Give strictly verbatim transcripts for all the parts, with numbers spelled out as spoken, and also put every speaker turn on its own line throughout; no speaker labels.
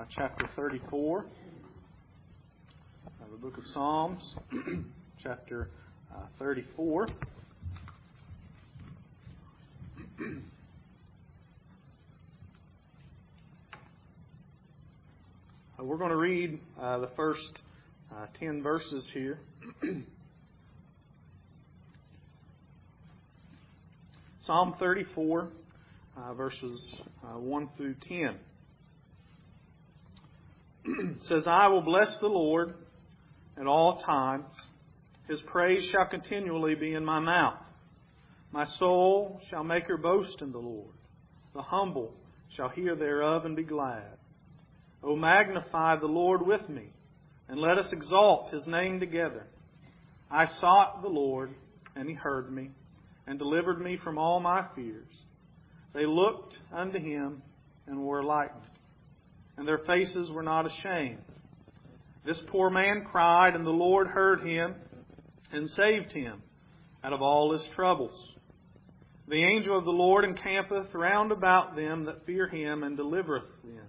chapter thirty-four, uh, the book of Psalms, chapter uh, thirty-four. Uh, we're going to read uh, the first uh, ten verses here. Psalm thirty-four, uh, verses uh, one through ten. It says, I will bless the Lord at all times. His praise shall continually be in my mouth. My soul shall make her boast in the Lord. The humble shall hear thereof and be glad. O magnify the Lord with me, and let us exalt His name together. I sought the Lord, and He heard me, and delivered me from all my fears. They looked unto Him, and were lightened, and their faces were not ashamed. This poor man cried, and the Lord heard him, and saved him out of all his troubles. The angel of the Lord encampeth round about them that fear Him, and delivereth them.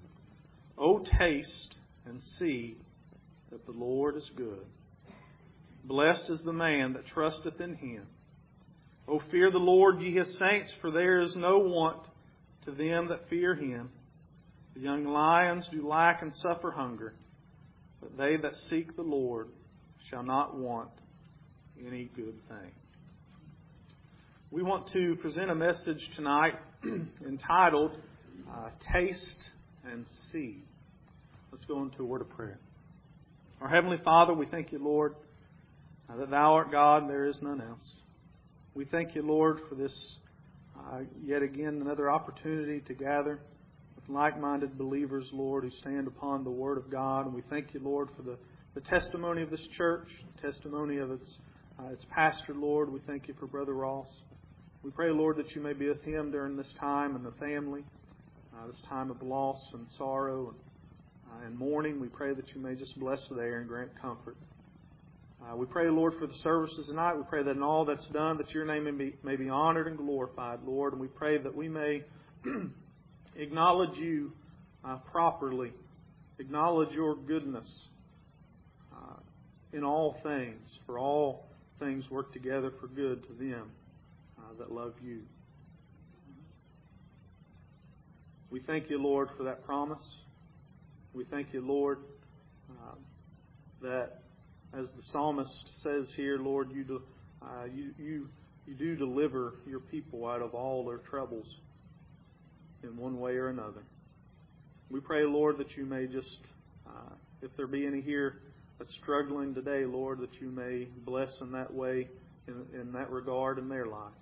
O taste and see that the Lord is good. Blessed is the man that trusteth in Him. O fear the Lord, ye His saints, for there is no want to them that fear Him. The young lions do lack and suffer hunger, but they that seek the Lord shall not want any good thing. We want to present a message tonight entitled, uh, Taste and See. Let's go into a word of prayer. Our Heavenly Father, we thank You, Lord, uh, that Thou art God and there is none else. We thank You, Lord, for this uh, yet again another opportunity to gather with like-minded believers, Lord, who stand upon the Word of God. And we thank You, Lord, for the, the testimony of this church, the testimony of its, uh, its pastor, Lord. We thank You for Brother Ross. We pray, Lord, that You may be with him during this time and the family, uh, this time of loss and sorrow and, uh, and mourning. We pray that You may just bless there and grant comfort. Uh, we pray, Lord, for the services tonight. We pray that in all that's done, that Your name may be, may be honored and glorified, Lord. And we pray that we may acknowledge You uh, properly, acknowledge Your goodness uh, in all things, for all things work together for good to them uh, that love You. We thank You, Lord, for that promise. We thank You, Lord, uh, that as the psalmist says here, Lord, you do, uh, you, you, you do deliver Your people out of all their troubles in one way or another. We pray, Lord, that You may just, uh, if there be any here that's struggling today, Lord, that You may bless in that way, in, in that regard in their life.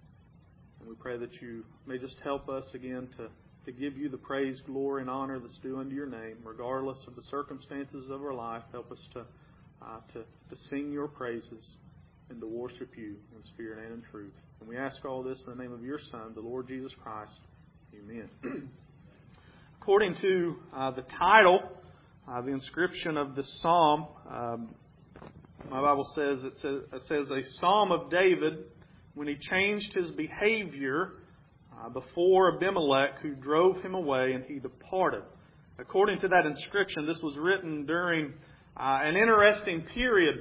And we pray that You may just help us again to, to give You the praise, glory, and honor that's due unto Your name, regardless of the circumstances of our life. Help us to Uh, to, to sing Your praises and to worship You in spirit and in truth. And we ask all this in the name of Your Son, the Lord Jesus Christ. Amen. According to uh, the title, uh, the inscription of this psalm, um, my Bible says it, says it says a psalm of David when he changed his behavior uh, before Abimelech, who drove him away, and he departed. According to that inscription, this was written during Uh, an interesting period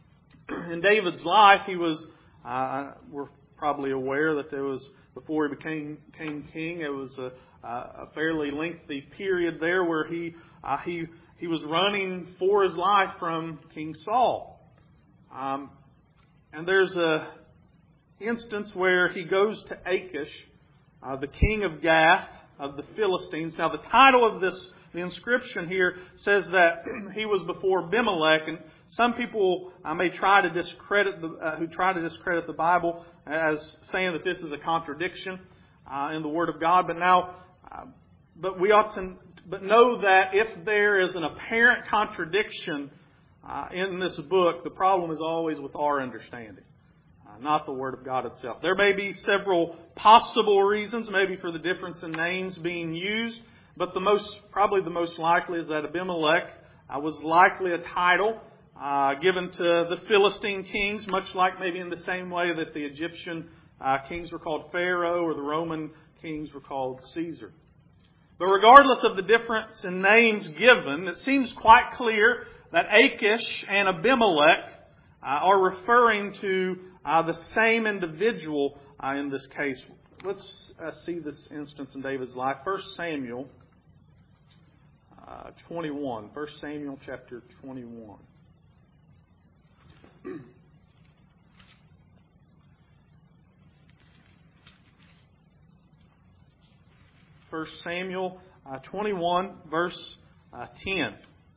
in David's life. He was, uh, we're probably aware that there was, before he became, became king, it was a, a fairly lengthy period there where he, uh, he, he was running for his life from King Saul. Um, and there's a instance where he goes to Achish, uh, the king of Gath, of the Philistines. Now, the title of this, the inscription here says that he was before Abimelech, and some people uh, may try to discredit the, uh, who try to discredit the Bible as saying that this is a contradiction uh, in the Word of God. But now, uh, but we ought to, but know that if there is an apparent contradiction uh, in this book, the problem is always with our understanding, uh, not the Word of God itself. There may be several possible reasons, maybe for the difference in names being used. But the most, probably the most likely is that Abimelech uh, was likely a title uh, given to the Philistine kings, much like maybe in the same way that the Egyptian uh, kings were called Pharaoh or the Roman kings were called Caesar. But regardless of the difference in names given, it seems quite clear that Achish and Abimelech uh, are referring to uh, the same individual uh, in this case. Let's uh, see this instance in David's life. First Samuel uh, twenty-one. First Samuel chapter twenty-one. First Samuel uh, twenty-one, verse uh, ten.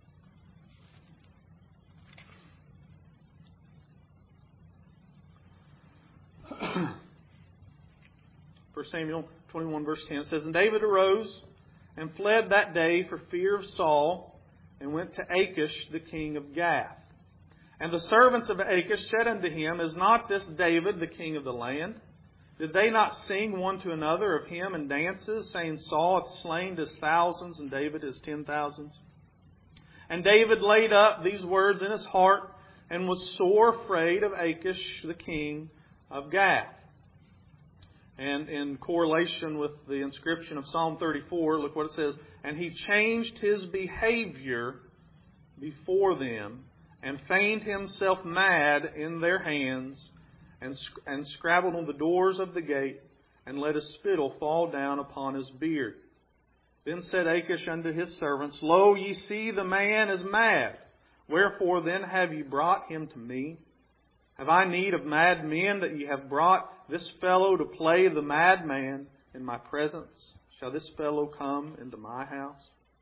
First Samuel twenty-one, verse ten says, And David arose and fled that day for fear of Saul, and went to Achish the king of Gath. And the servants of Achish said unto him, Is not this David the king of the land? Did they not sing one to another of him in dances, saying, Saul hath slain his thousands, and David his ten thousands? And David laid up these words in his heart, and was sore afraid of Achish the king of Gath. And in correlation with the inscription of Psalm thirty-four, look what it says. And he changed his behavior before them, and feigned himself mad in their hands, and, and scrabbled on the doors of the gate, and let his spittle fall down upon his beard. Then said Achish unto his servants, Lo, ye see the man is mad. Wherefore then have ye brought him to me? Have I need of mad men, that ye have brought this fellow to play the madman in my presence? Shall this fellow come into my house?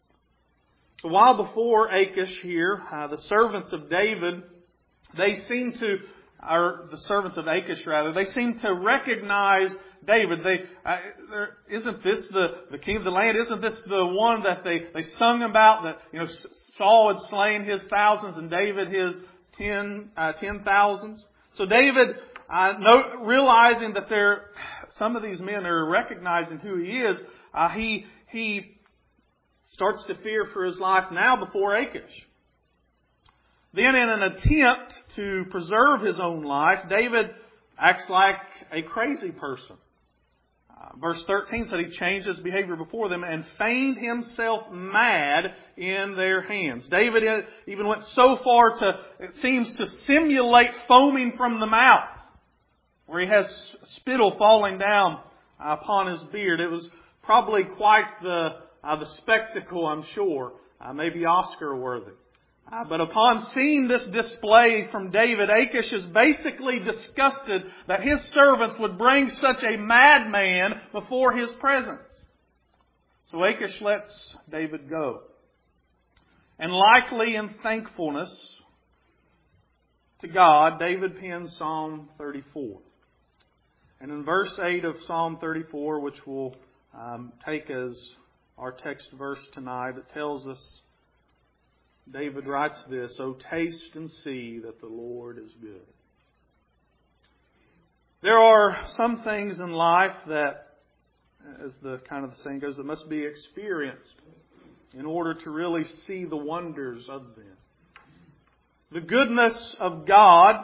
So while before Achish here, uh, the servants of David, they seem to, or the servants of Achish rather, they seem to recognize David. They, uh, there, isn't this the, the king of the land? Isn't this the one that they, they sung about? That, you know, Saul had slain his thousands and David his ten, uh, ten thousands. So David, uh, no, realizing that there, some of these men are recognizing who he is, uh, he, he starts to fear for his life now before Achish. Then in an attempt to preserve his own life, David acts like a crazy person. Uh, verse thirteen said he changed his behavior before them and feigned himself mad in their hands. David even went so far to, it seems, to simulate foaming from the mouth, where he has spittle falling down upon his beard. It was probably quite the uh, the spectacle, I'm sure, uh, maybe Oscar-worthy. Uh, but upon seeing this display from David, Achish is basically disgusted that his servants would bring such a madman before his presence. So Achish lets David go. And likely in thankfulness to God, David pens Psalm thirty-four. And in verse eight of Psalm thirty-four, which we'll um, take as our text verse tonight, it tells us, David writes this, O taste and see that the Lord is good. There are some things in life that, as the kind of the saying goes, that must be experienced in order to really see the wonders of them. The goodness of God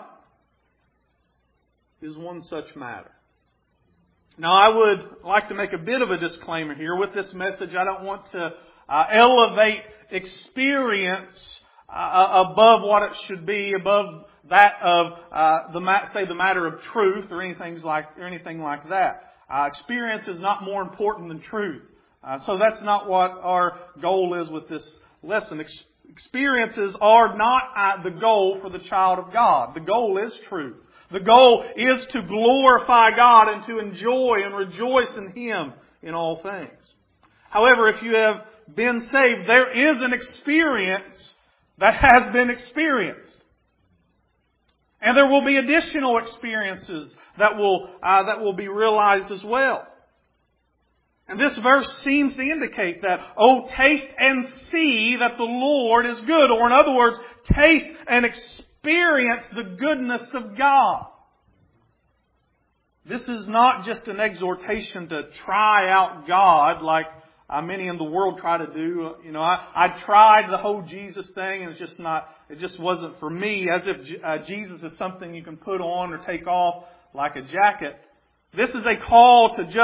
is one such matter. Now, I would like to make a bit of a disclaimer here. With this message, I don't want to uh, elevate experience uh, above what it should be, above that of uh, the say the matter of truth or anything like or anything like that. Uh, experience is not more important than truth. Uh, so that's not what our goal is with this lesson. Ex- experiences are not uh, the goal for the child of God. The goal is truth. The goal is to glorify God and to enjoy and rejoice in Him in all things. However, if you have been saved, there is an experience that has been experienced. And there will be additional experiences that will, uh, that will be realized as well. And this verse seems to indicate that, oh, taste and see that the Lord is good. Or in other words, taste and experience Experience the goodness of God. This is not just an exhortation to try out God like uh, many in the world try to do. You know, I, I tried the whole Jesus thing and it's just not, it just wasn't for me, as if uh, Jesus is something you can put on or take off like a jacket. This is a call to ju-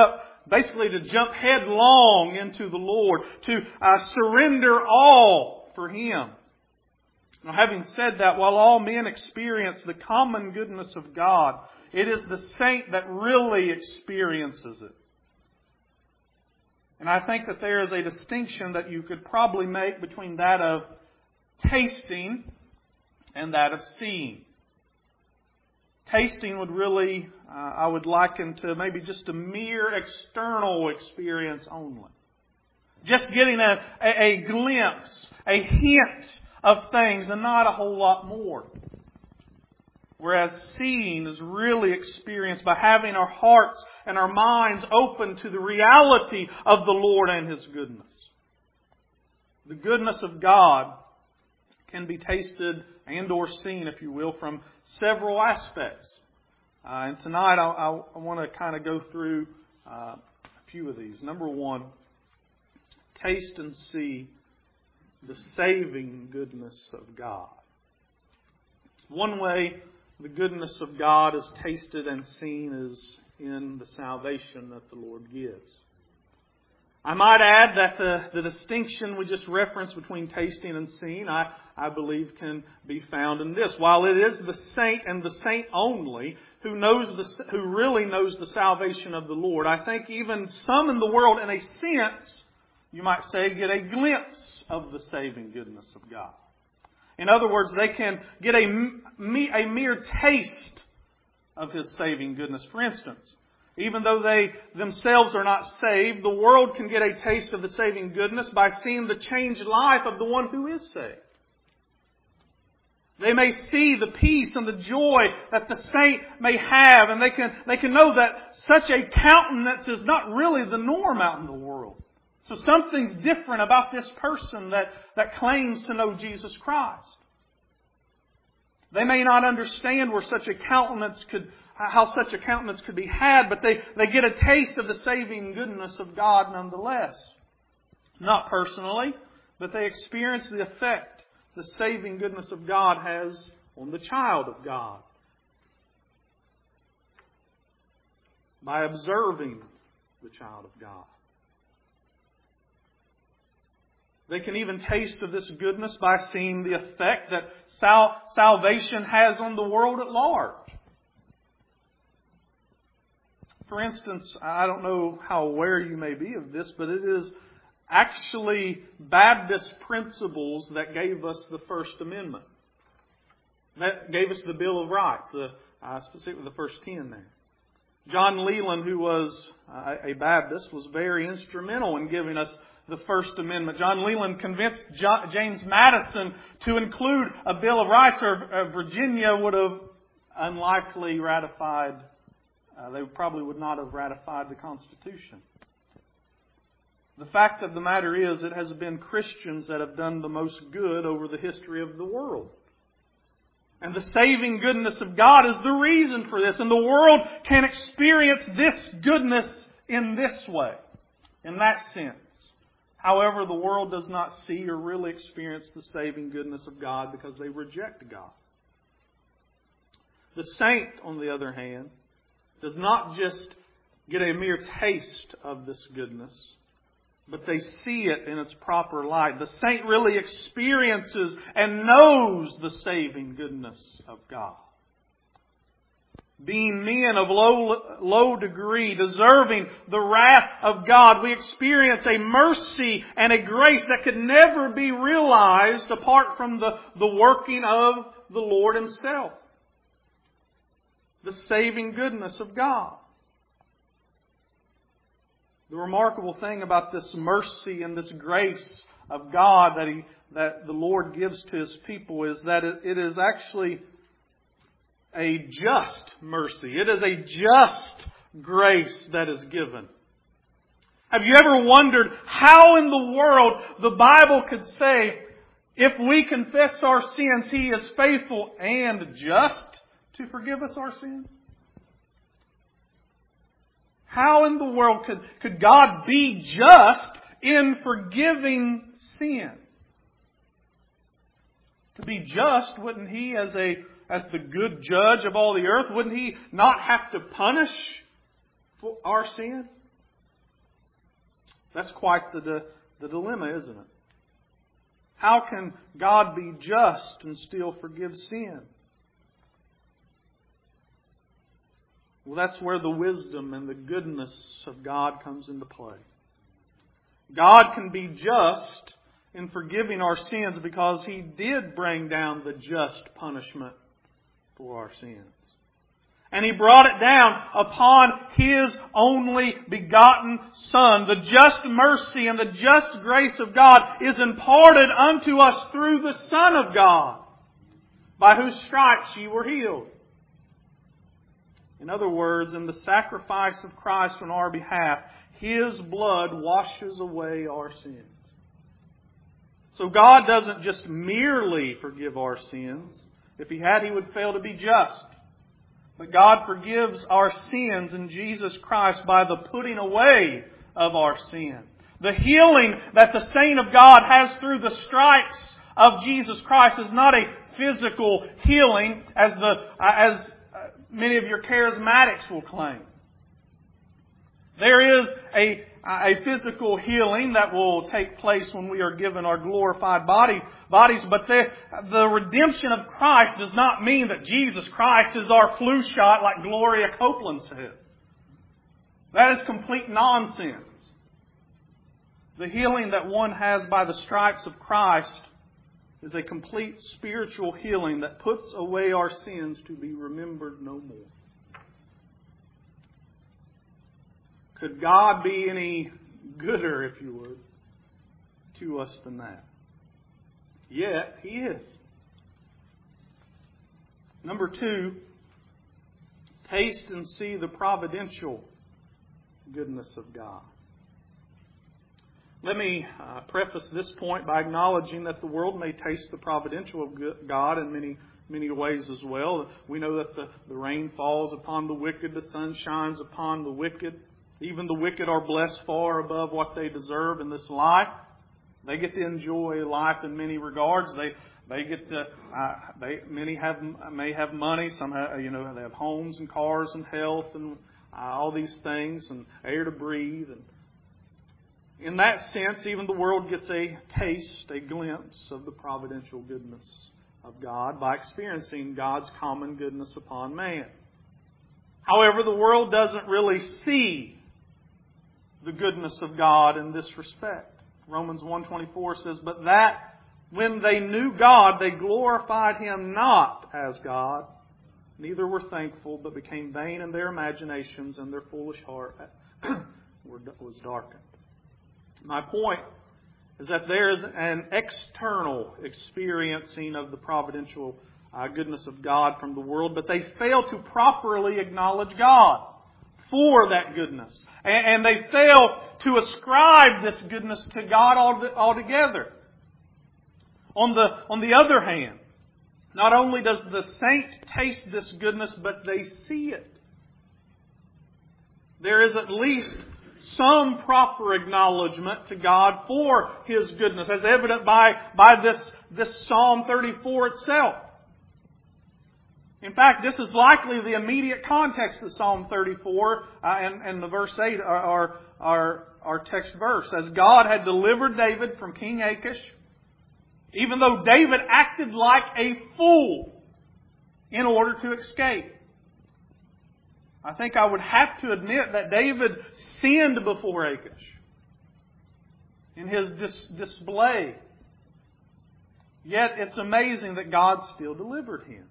basically to jump headlong into the Lord, to uh, surrender all for Him. Now, having said that, while all men experience the common goodness of God, it is the saint that really experiences it. And I think that there is a distinction that you could probably make between that of tasting and that of seeing. Tasting would really, uh, I would liken to maybe just a mere external experience only. Just getting a, a, a glimpse, a hint of things and not a whole lot more. Whereas seeing is really experienced by having our hearts and our minds open to the reality of the Lord and His goodness. The goodness of God can be tasted and or seen, if you will, from several aspects. Uh, and tonight I, I, I want to kind of go through uh, a few of these. Number one, taste and see the saving goodness of God. One way the goodness of God is tasted and seen is in the salvation that the Lord gives. I might add that the, the distinction we just referenced between tasting and seeing, I, I believe can be found in this. While it is the saint and the saint only who knows the, who really knows the salvation of the Lord, I think even some in the world, in a sense, you might say, get a glimpse of the saving goodness of God. In other words, they can get a, a mere taste of His saving goodness. For instance, even though they themselves are not saved, the world can get a taste of the saving goodness by seeing the changed life of the one who is saved. They may see the peace and the joy that the saint may have, and they can, they can know that such a countenance is not really the norm out in the world. So something's different about this person that, that claims to know Jesus Christ. They may not understand where such a countenance could, how such a countenance could be had, but they, they get a taste of the saving goodness of God nonetheless. Not personally, but they experience the effect the saving goodness of God has on the child of God. By observing the child of God. They can even taste of this goodness by seeing the effect that sal- salvation has on the world at large. For instance, I don't know how aware you may be of this, but it is actually Baptist principles that gave us the First Amendment. That gave us the Bill of Rights, the, uh, specifically the first ten there. John Leland, who was uh, a Baptist, was very instrumental in giving us the First Amendment. John Leland convinced John, James Madison to include a Bill of Rights, or uh, Virginia would have unlikely ratified, uh, they probably would not have ratified the Constitution. The fact of the matter is, it has been Christians that have done the most good over the history of the world. And the saving goodness of God is the reason for this. And the world can experience this goodness in this way, in that sense. However, the world does not see or really experience the saving goodness of God because they reject God. The saint, on the other hand, does not just get a mere taste of this goodness, but they see it in its proper light. The saint really experiences and knows the saving goodness of God. Being men of low, low degree, deserving the wrath of God, we experience a mercy and a grace that could never be realized apart from the, the working of the Lord Himself. The saving goodness of God. The remarkable thing about this mercy and this grace of God that He, that the Lord gives to His people is that it, it is actually a just mercy. It is a just grace that is given. Have you ever wondered how in the world the Bible could say, if we confess our sins, He is faithful and just to forgive us our sins? How in the world could, could God be just in forgiving sin? To be just, wouldn't He, as a as the good judge of all the earth, wouldn't He not have to punish for our sin? That's quite the, the dilemma, isn't it? How can God be just and still forgive sin? Well, that's where the wisdom and the goodness of God comes into play. God can be just in forgiving our sins because He did bring down the just punishment for our sins. And He brought it down upon His only begotten Son. The just mercy and the just grace of God is imparted unto us through the Son of God, by whose stripes ye were healed. In other words, in the sacrifice of Christ on our behalf, His blood washes away our sins. So God doesn't just merely forgive our sins. If He had, He would fail to be just. But God forgives our sins in Jesus Christ by the putting away of our sin. The healing that the saint of God has through the stripes of Jesus Christ is not a physical healing as the as many of your charismatics will claim. There is a, a physical healing that will take place when we are given our glorified body, bodies, but the, the redemption of Christ does not mean that Jesus Christ is our flu shot like Gloria Copeland said. That is complete nonsense. The healing that one has by the stripes of Christ is a complete spiritual healing that puts away our sins to be remembered no more. Could God be any gooder, if you would, to us than that? Yet, He is. Number two, taste and see the providential goodness of God. Let me uh, preface this point by acknowledging that the world may taste the providential of God in many many ways as well. We know that the, the rain falls upon the wicked, the sun shines upon the wicked. Even the wicked are blessed far above what they deserve in this life. They get to enjoy life in many regards. They they get to uh, they many have may have money. Some have, you know they have homes and cars and health and uh, all these things and air to breathe. And in that sense, even the world gets a taste, a glimpse of the providential goodness of God by experiencing God's common goodness upon man. However, the world doesn't really see the goodness of God in this respect. Romans one twenty-four says, "But that when they knew God, they glorified Him not as God, neither were thankful, but became vain in their imaginations, and their foolish heart was darkened." My point is that there is an external experiencing of the providential uh, goodness of God from the world, but they fail to properly acknowledge God for that goodness. And, and they fail to ascribe this goodness to God altogether. On the, on the other hand, not only does the saint taste this goodness, but they see it. There is at least some proper acknowledgement to God for His goodness, as evident by, by this, this Psalm thirty-four itself. In fact, this is likely the immediate context of Psalm thirty-four uh, and, and the verse eight, our, our, our text verse. As God had delivered David from King Achish, even though David acted like a fool in order to escape. I think I would have to admit that David sinned before Achish in his dis- display. Yet it's amazing that God still delivered him.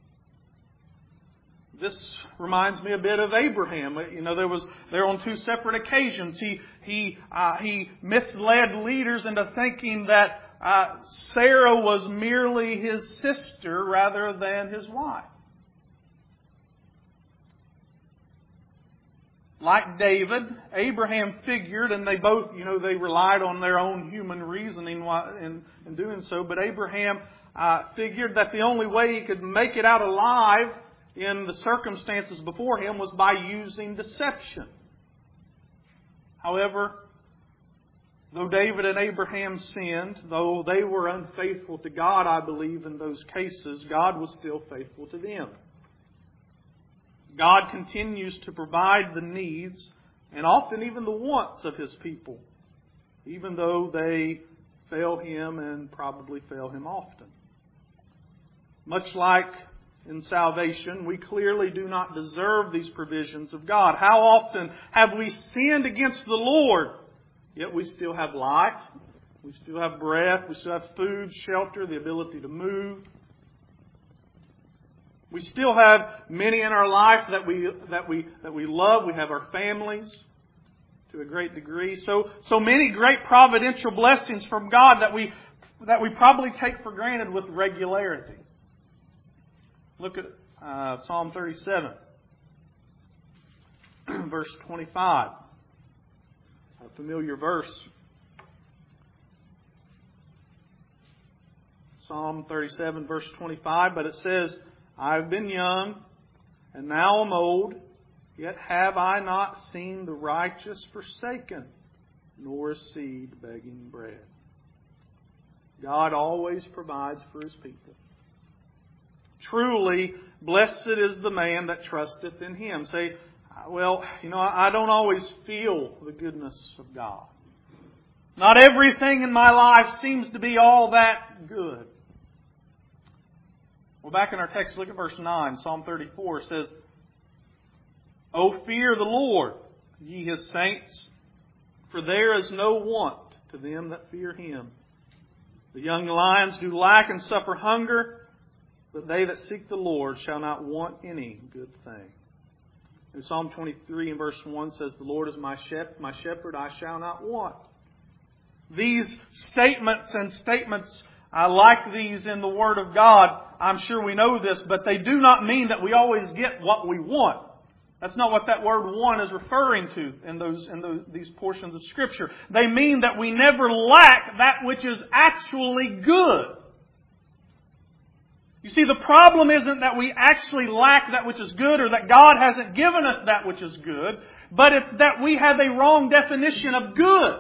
This reminds me a bit of Abraham. You know, there was there on two separate occasions he he uh, he misled leaders into thinking that uh, Sarah was merely his sister rather than his wife. Like David, Abraham figured, and they both, you know, they relied on their own human reasoning in, in doing so, but Abraham uh, figured that the only way he could make it out alive in the circumstances before him was by using deception. However, though David and Abraham sinned, though they were unfaithful to God, I believe, in those cases, God was still faithful to them. God continues to provide the needs and often even the wants of His people even though they fail Him and probably fail Him often. Much like in salvation, we clearly do not deserve these provisions of God. How often have we sinned against the Lord, yet we still have life, we still have breath, we still have food, shelter, the ability to move. We still have many in our life that we that we that we love. We have our families to a great degree. So so many great providential blessings from God that we that we probably take for granted with regularity. Look at uh, Psalm thirty-seven, verse twenty-five. A familiar verse. Psalm thirty-seven, verse twenty-five, but it says, I have been young, and now am old, yet have I not seen the righteous forsaken, nor a seed begging bread. God always provides for His people. Truly, blessed is the man that trusteth in Him. Say, well, you know, I don't always feel the goodness of God. Not everything in my life seems to be all that good. Well, back in our text, look at verse nine. Psalm thirty-four says, O fear the Lord, ye His saints, for there is no want to them that fear Him. The young lions do lack and suffer hunger, but they that seek the Lord shall not want any good thing. In Psalm twenty-three and verse one says, The Lord is my shepherd, my shepherd, I shall not want. These statements and statements, I like these in the Word of God. I'm sure we know this, but they do not mean that we always get what we want. That's not what that word want is referring to in those in those, these portions of Scripture. They mean that we never lack that which is actually good. You see, the problem isn't that we actually lack that which is good or that God hasn't given us that which is good, but it's that we have a wrong definition of good.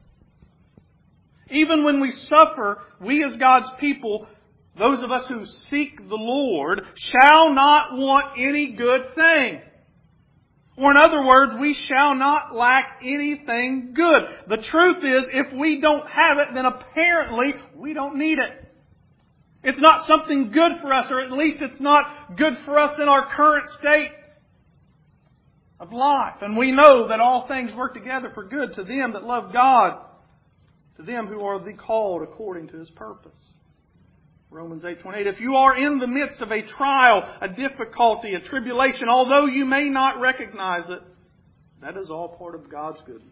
Even when we suffer, we as God's people, those of us who seek the Lord, shall not want any good thing. Or in other words, we shall not lack anything good. The truth is, if we don't have it, then apparently we don't need it. It's not something good for us, or at least it's not good for us in our current state of life. And we know that all things work together for good to them that love God, to them who are the called according to His purpose. Romans eight twenty-eight. If you are in the midst of a trial, a difficulty, a tribulation, although you may not recognize it, that is all part of God's goodness.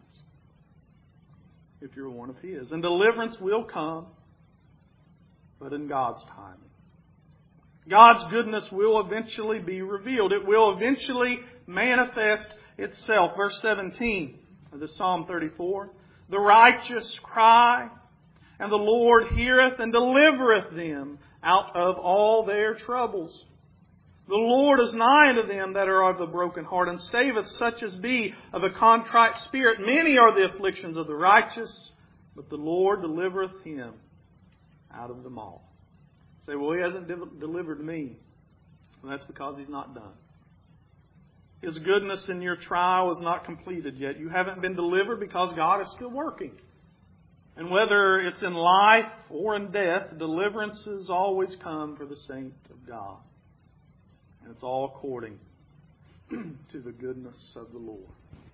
If you're one of His. And deliverance will come, but in God's timing. God's goodness will eventually be revealed. It will eventually manifest itself. Verse seventeen of the Psalm thirty-four. The righteous cry, and the Lord heareth and delivereth them out of all their troubles. The Lord is nigh unto them that are of the broken heart, and saveth such as be of a contrite spirit. Many are the afflictions of the righteous, but the Lord delivereth him out of them all. Say, well, He hasn't de- delivered me. Well, that's because He's not done. His goodness in your trial is not completed yet. You haven't been delivered because God is still working. And whether it's in life or in death, deliverances always come for the saint of God. And it's all according to the goodness of the Lord.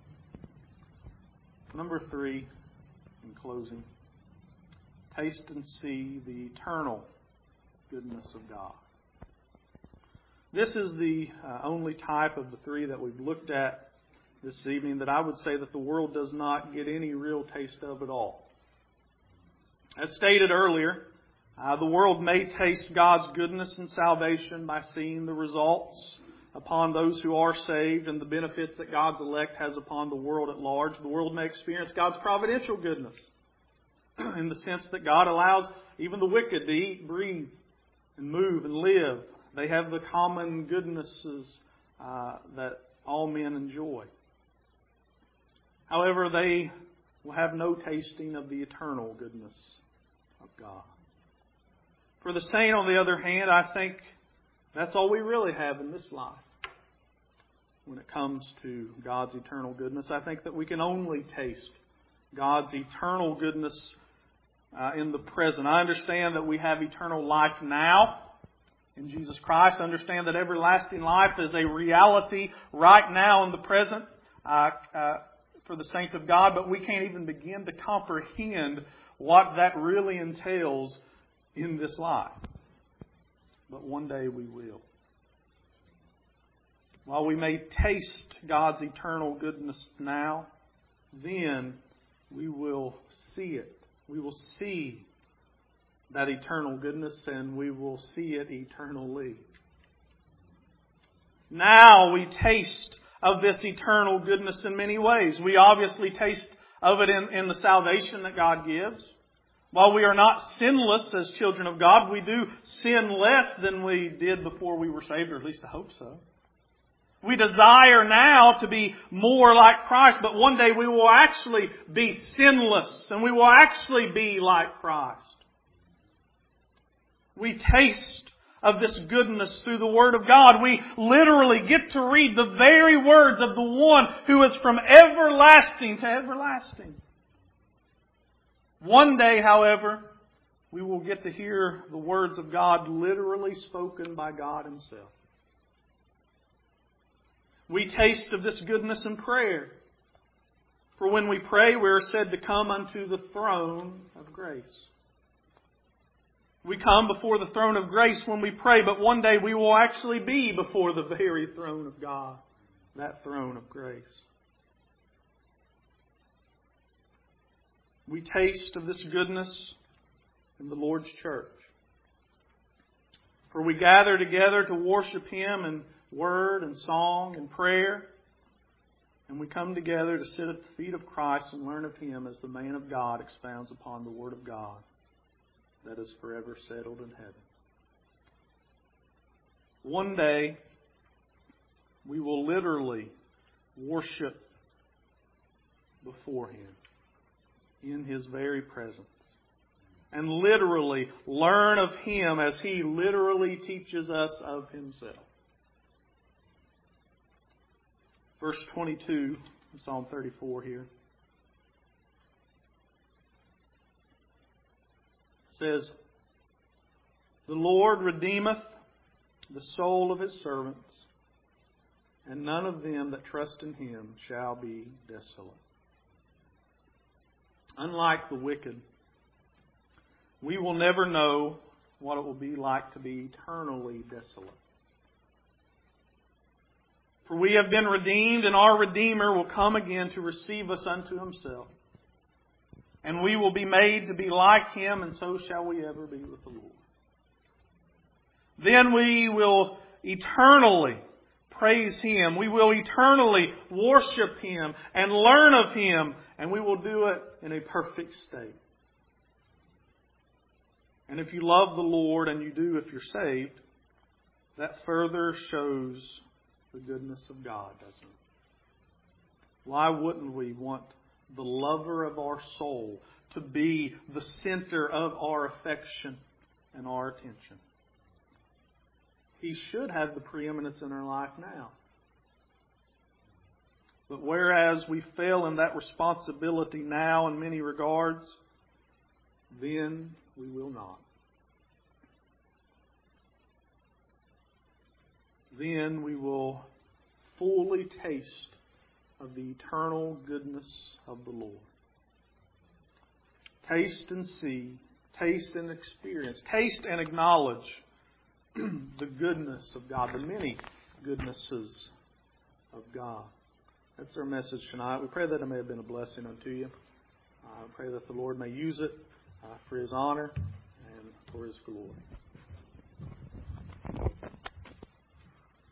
Number three, in closing, taste and see the eternal goodness of God. This is the uh, only type of the three that we've looked at this evening that I would say that the world does not get any real taste of at all. As stated earlier, uh, the world may taste God's goodness and salvation by seeing the results upon those who are saved and the benefits that God's elect has upon the world at large. The world may experience God's providential goodness in the sense that God allows even the wicked to eat, breathe, and move and live. They have the common goodnesses uh, that all men enjoy. However, they will have no tasting of the eternal goodness of God. For the saint, on the other hand, I think that's all we really have in this life. When it comes to God's eternal goodness, I think that we can only taste God's eternal goodness uh, in the present. I understand that we have eternal life now in Jesus Christ. I understand that everlasting life is a reality right now in the present uh, uh, for the saints of God, but we can't even begin to comprehend what that really entails in this life. But one day we will. While we may taste God's eternal goodness now, then we will see it. We will see that eternal goodness, and we will see it eternally. Now we taste of this eternal goodness in many ways. We obviously taste of it in, in the salvation that God gives. While we are not sinless as children of God, we do sin less than we did before we were saved, or at least I hope so. We desire now to be more like Christ, but one day we will actually be sinless and we will actually be like Christ. We taste of this goodness through the Word of God. We literally get to read the very words of the one who is from everlasting to everlasting. One day, however, we will get to hear the words of God literally spoken by God Himself. We taste of this goodness in prayer. For when we pray, we are said to come unto the throne of grace. We come before the throne of grace when we pray, but one day we will actually be before the very throne of God, that throne of grace. We taste of this goodness in the Lord's church. For we gather together to worship Him in word and song and prayer. And we come together to sit at the feet of Christ and learn of Him as the man of God expounds upon the Word of God that is forever settled in heaven. One day, we will literally worship before Him in His very presence. And literally learn of Him as He literally teaches us of Himself. Verse twenty-two, Psalm thirty-four here, says, "The Lord redeemeth the soul of His servants, and none of them that trust in Him shall be desolate." Unlike the wicked, we will never know what it will be like to be eternally desolate. For we have been redeemed, and our Redeemer will come again to receive us unto Himself. And we will be made to be like Him, and so shall we ever be with the Lord. Then we will eternally praise Him. We will eternally worship Him and learn of Him, and we will do it in a perfect state. And if you love the Lord, and you do if you're saved, that further shows the goodness of God, doesn't it? Why wouldn't we want the lover of our soul to be the center of our affection and our attention? He should have the preeminence in our life now. But whereas we fail in that responsibility now in many regards, then we will not. Then we will fully taste of the eternal goodness of the Lord. Taste and see, taste and experience, taste and acknowledge the goodness of God, the many goodnesses of God. That's our message tonight. We pray that it may have been a blessing unto you. I uh, pray that the Lord may use it uh, for His honor and for His glory.